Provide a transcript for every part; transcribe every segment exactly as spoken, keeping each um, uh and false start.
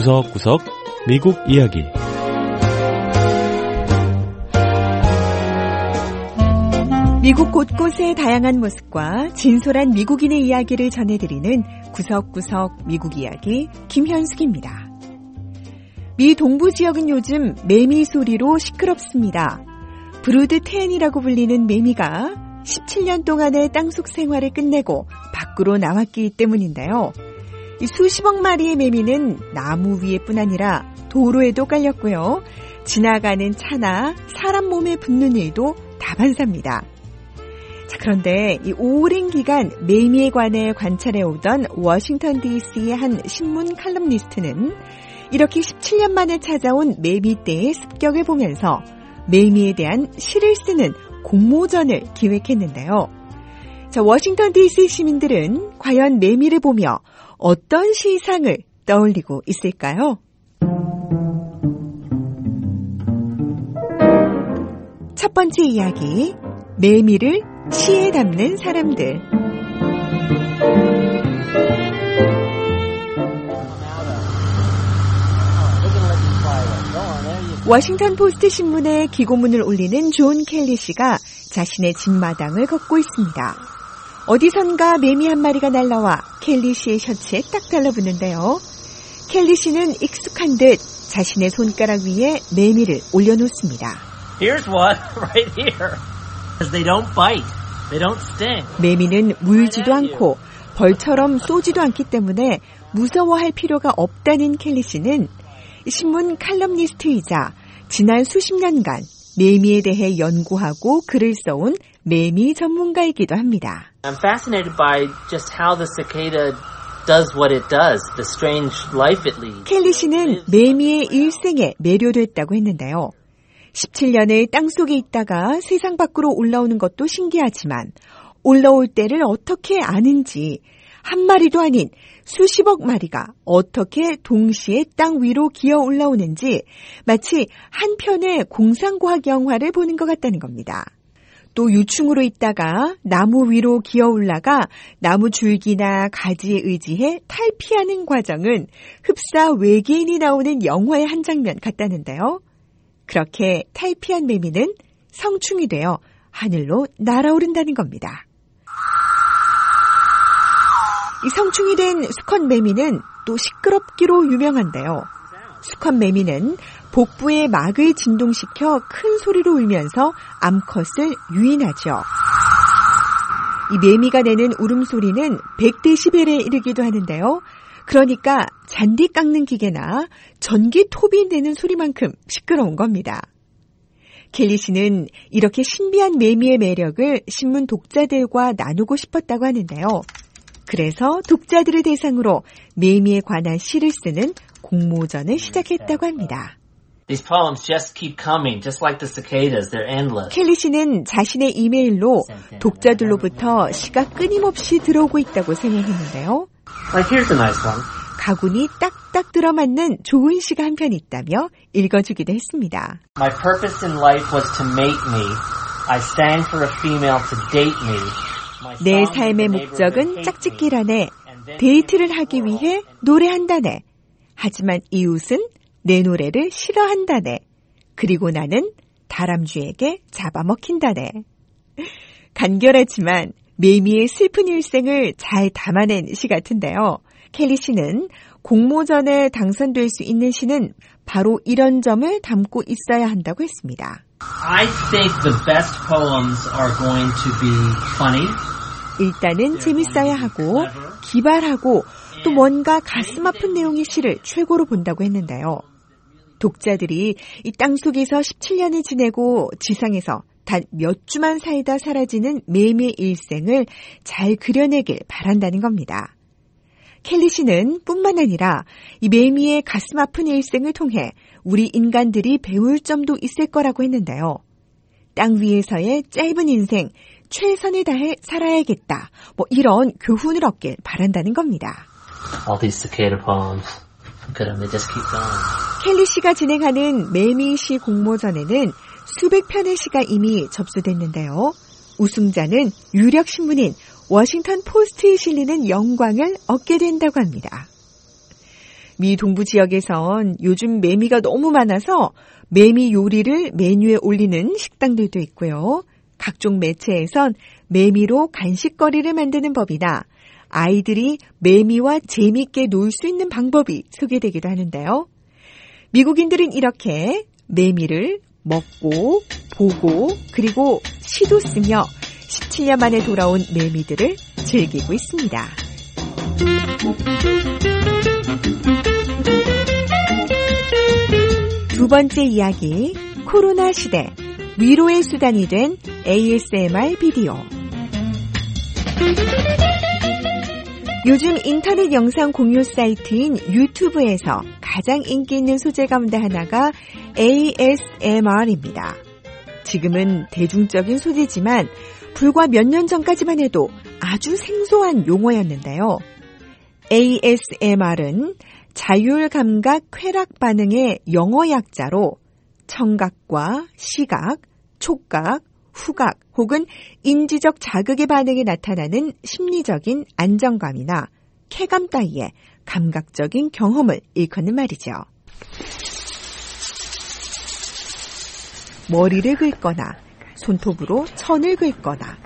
구석구석 미국 이야기. 미국 곳곳의 다양한 모습과 진솔한 미국인의 이야기를 전해드리는 구석구석 미국 이야기 김현숙입니다. 미 동부 지역은 요즘 매미 소리로 시끄럽습니다. 브루드 텐이라고 불리는 매미가 십칠 년 동안의 땅속 생활을 끝내고 밖으로 나왔기 때문인데요. 수십억 마리의 매미는 나무 위에뿐 아니라 도로에도 깔렸고요. 지나가는 차나 사람 몸에 붙는 일도 다반사입니다. 자, 그런데 이 오랜 기간 매미에 관해 관찰해오던 워싱턴 디씨의 한 신문 칼럼니스트는 이렇게 십칠 년 만에 찾아온 매미떼의 습격을 보면서 매미에 대한 시를 쓰는 공모전을 기획했는데요. 자, 워싱턴 디씨 시민들은 과연 매미를 보며 어떤 시상을 떠올리고 있을까요? 첫 번째 이야기, 매미를 시에 담는 사람들. 워싱턴 포스트 신문에 기고문을 올리는 존 켈리 씨가 자신의 집마당을 걷고 있습니다. 어디선가 매미 한 마리가 날라와 켈리 씨의 셔츠에 딱 달라붙는데요. 켈리 씨는 익숙한 듯 자신의 손가락 위에 매미를 올려놓습니다. Here's one right here. They don't bite. They don't sting. 매미는 물지도 않고 벌처럼 쏘지도 않기 때문에 무서워할 필요가 없다는 켈리 씨는 신문 칼럼니스트이자 지난 수십 년간 매미에 대해 연구하고 글을 써온 매미 전문가이기도 합니다. I'm fascinated by just how the cicada does what it does, the strange life it leads. 켈리 씨는 매미의 일생에 매료됐다고 했는데요. 십칠 년을 땅속에 있다가 세상 밖으로 올라오는 것도 신기하지만 올라올 때를 어떻게 아는지 한 마리도 아닌 수십억 마리가 어떻게 동시에 땅 위로 기어 올라오는지 마치 한 편의 공상과학 영화를 보는 것 같다는 겁니다. 또 유충으로 있다가 나무 위로 기어 올라가 나무 줄기나 가지에 의지해 탈피하는 과정은 흡사 외계인이 나오는 영화의 한 장면 같다는데요. 그렇게 탈피한 매미는 성충이 되어 하늘로 날아오른다는 겁니다. 이 성충이 된 수컷 매미는 또 시끄럽기로 유명한데요. 수컷 매미는 복부의 막을 진동시켜 큰 소리로 울면서 암컷을 유인하죠. 이 매미가 내는 울음소리는 백 데시벨에 이르기도 하는데요. 그러니까 잔디 깎는 기계나 전기 톱이 내는 소리만큼 시끄러운 겁니다. 켈리 씨는 이렇게 신비한 매미의 매력을 신문 독자들과 나누고 싶었다고 하는데요. 그래서 독자들을 대상으로 매미에 관한 시를 쓰는 공모전을 시작했다고 합니다. These poems just keep coming, just like the cicadas. They're endless. 켈리 씨는 자신의 이메일로 독자들로부터 시가 끊임없이 들어오고 있다고 생각했는데요. Like here's a nice one. 가군이 딱딱 들어맞는 좋은 시가 한 편 있다며 읽어주기도 했습니다. My purpose in life was to mate me. I sang for a female to date me. 내 삶의 목적은 짝짓기라네. 데이트를 하기 위해 노래한다네. 하지만 이웃은 내 노래를 싫어한다네. 그리고 나는 다람쥐에게 잡아먹힌다네. 간결하지만 매미의 슬픈 일생을 잘 담아낸 시 같은데요. 켈리 씨는 공모전에 당선될 수 있는 시는 바로 이런 점을 담고 있어야 한다고 했습니다. I think the best poems are going to be funny. 일단은 재밌어야 하고 기발하고 또 뭔가 가슴 아픈 내용의 시를 최고로 본다고 했는데요. 독자들이 이 땅속에서 십칠 년을 지내고 지상에서 단 몇 주만 살다 사라지는 매미의 일생을 잘 그려내길 바란다는 겁니다. 켈리 씨는 뿐만 아니라 이 매미의 가슴 아픈 일생을 통해 우리 인간들이 배울 점도 있을 거라고 했는데요. 땅 위에서의 짧은 인생, 최선을 다해 살아야겠다. 뭐 이런 교훈을 얻길 바란다는 겁니다. All these cicada poems. Good, they just keep going. 켈리 씨가 진행하는 매미시 공모전에는 수백 편의 시가 이미 접수됐는데요. 우승자는 유력 신문인 워싱턴 포스트에 실리는 영광을 얻게 된다고 합니다. 미 동부 지역에선 요즘 매미가 너무 많아서 매미 요리를 메뉴에 올리는 식당들도 있고요. 각종 매체에선 매미로 간식거리를 만드는 법이나 아이들이 매미와 재미있게 놀 수 있는 방법이 소개되기도 하는데요. 미국인들은 이렇게 매미를 먹고 보고 그리고 시도 쓰며 십칠 년 만에 돌아온 매미들을 즐기고 있습니다. 두 번째 이야기, 코로나 시대 위로의 수단이 된 에이에스엠알 비디오. 요즘 인터넷 영상 공유 사이트인 유튜브에서 가장 인기 있는 소재 가운데 하나가 에이에스엠알입니다. 지금은 대중적인 소재지만 불과 몇 년 전까지만 해도 아주 생소한 용어였는데요. 에이에스엠알은 자율감각 쾌락 반응의 영어 약자로 청각과 시각, 촉각, 후각 혹은 인지적 자극의 반응에 나타나는 심리적인 안정감이나 쾌감 따위의 감각적인 경험을 일컫는 말이죠. 머리를 긁거나 손톱으로 천을 긁거나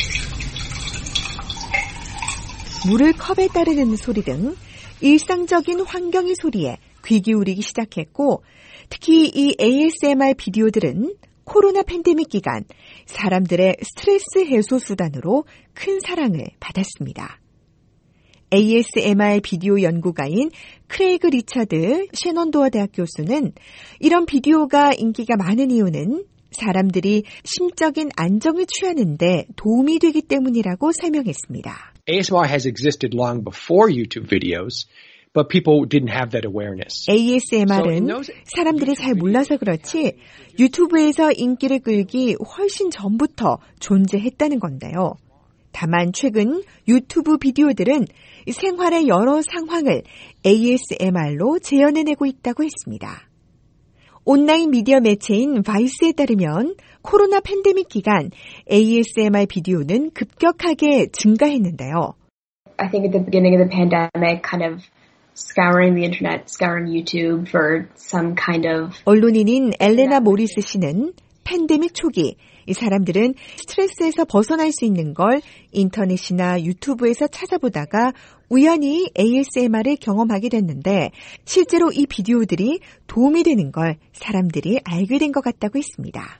물을 컵에 따르는 소리 등 일상적인 환경의 소리에 귀 기울이기 시작했고 특히 이 에이에스엠알 비디오들은 코로나 팬데믹 기간 사람들의 스트레스 해소 수단으로 큰 사랑을 받았습니다. 에이에스엠알 비디오 연구가인 크레이그 리처드 셰넌도어 대학 교수는 이런 비디오가 인기가 많은 이유는 사람들이 심적인 안정을 취하는 데 도움이 되기 때문이라고 설명했습니다. 에이에스엠알 has existed long before YouTube videos, but people didn't have that awareness. 에이에스엠알은 사람들이 잘 몰라서 그렇지 유튜브에서 인기를 끌기 훨씬 전부터 존재했다는 건데요. 다만 최근 유튜브 비디오들은 생활의 여러 상황을 에이에스엠알로 재현해내고 있다고 했습니다. 온라인 미디어 매체인 바이스에 따르면 코로나 팬데믹 기간 에이에스엠알 비디오는 급격하게 증가했는데요. I think at the beginning of the pandemic, kind of scouring the internet, scouring YouTube for some kind of 언론인인 엘레나 모리스 씨는 팬데믹 초기 이 사람들은 스트레스에서 벗어날 수 있는 걸 인터넷이나 유튜브에서 찾아보다가 우연히 에이에스엠알을 경험하게 됐는데 실제로 이 비디오들이 도움이 되는 걸 사람들이 알게 된 것 같다고 했습니다.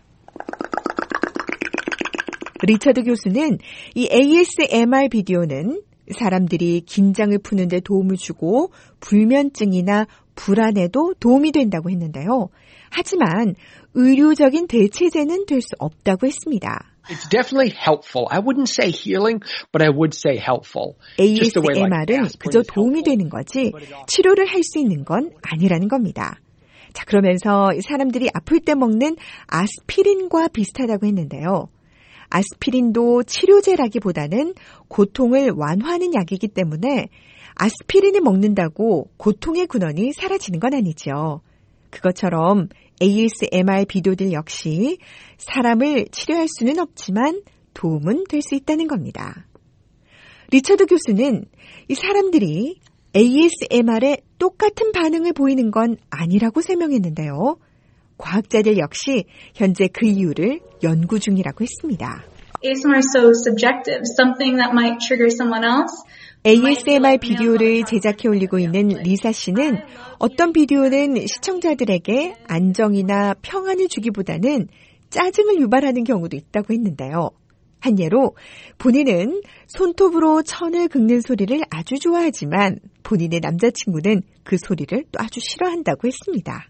리처드 교수는 이 에이에스엠알 비디오는 사람들이 긴장을 푸는 데 도움을 주고 불면증이나 불안에도 도움이 된다고 했는데요. 하지만 의료적인 대체제는 될 수 없다고 했습니다. It's definitely helpful. I wouldn't say healing, but I would say helpful. 에이에스엠알은 그저 도움이 되는 거지 치료를 할 수 있는 건 아니라는 겁니다. 자, 그러면서 사람들이 아플 때 먹는 아스피린과 비슷하다고 했는데요. 아스피린도 치료제라기보다는 고통을 완화하는 약이기 때문에 아스피린을 먹는다고 고통의 근원이 사라지는 건 아니죠. 그것처럼 에이에스엠알 비디오들 역시 사람을 치료할 수는 없지만 도움은 될 수 있다는 겁니다. 리처드 교수는 이 사람들이 에이에스엠알에 똑같은 반응을 보이는 건 아니라고 설명했는데요. 과학자들 역시 현재 그 이유를 연구 중이라고 했습니다. 에이에스엠알 is so subjective. Something that might trigger someone else. 에이에스엠알 비디오를 제작해 올리고 있는 리사 씨는 어떤 비디오는 시청자들에게 안정이나 평안을 주기보다는 짜증을 유발하는 경우도 있다고 했는데요. 한 예로 본인은 손톱으로 천을 긁는 소리를 아주 좋아하지만 본인의 남자친구는 그 소리를 또 아주 싫어한다고 했습니다.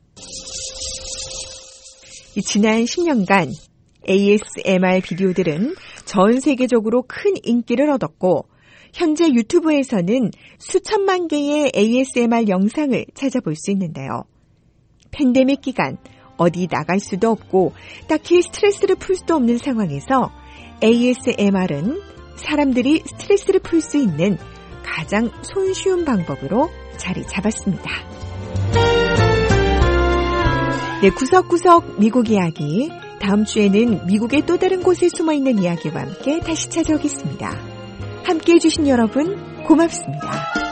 지난 십 년간 에이에스엠알 비디오들은 전 세계적으로 큰 인기를 얻었고 현재 유튜브에서는 수천만 개의 에이에스엠알 영상을 찾아볼 수 있는데요. 팬데믹 기간 어디 나갈 수도 없고 딱히 스트레스를 풀 수도 없는 상황에서 에이에스엠알은 사람들이 스트레스를 풀 수 있는 가장 손쉬운 방법으로 자리 잡았습니다. 네, 구석구석 미국 이야기. 다음 주에는 미국의 또 다른 곳에 숨어있는 이야기와 함께 다시 찾아오겠습니다. 함께해 주신 여러분 고맙습니다.